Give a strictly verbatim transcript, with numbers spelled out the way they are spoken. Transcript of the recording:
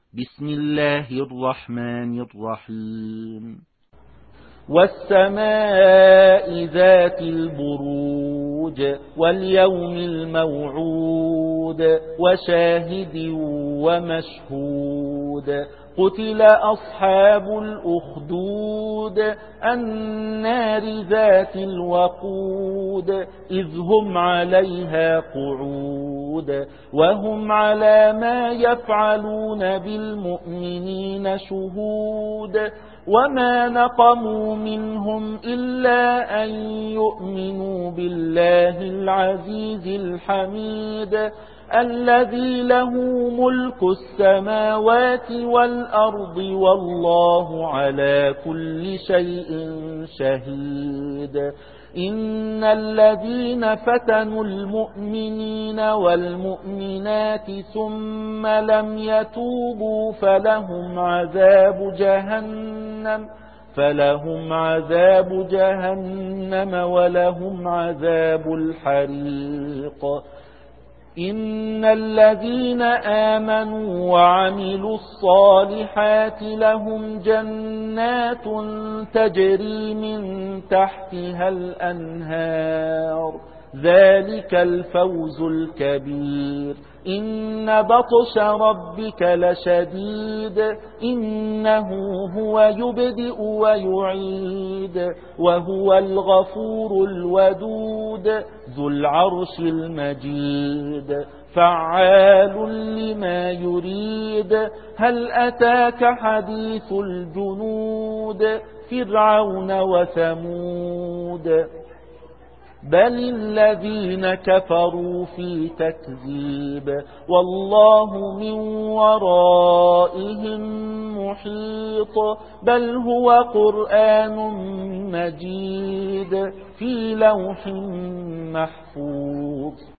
بسم الله الرحمن الرحيم والسماء ذات البروج واليوم الموعود وشاهد ومشهود قتل أصحاب الأخدود النار ذات الوقود إذ هم عليها قعود وهم على ما يفعلون بالمؤمنين شهود وما نقموا منهم إلا أن يؤمنوا بالله العزيز الحميد الذي له ملك السماوات والأرض والله على كل شيء شهيد إن الذين فتنوا المؤمنين والمؤمنات ثم لم يتوبوا فلهم عذاب جهنم فلهم عذاب جهنم ولهم عذاب الحريق إن الذين آمنوا وعملوا الصالحات لهم جنات تجري من تحتها الأنهار ذلك الفوز الكبير إن بطش ربك لشديد إنه هو يبدئ ويعيد وهو الغفور الودود ذو العرش المجيد فعال لما يريد هل أتاك حديث الجنود فرعون وثمود بل الذين كفروا في تكذيب والله من ورائهم محيط بل هو قرآن مجيد في لوح محفوظ.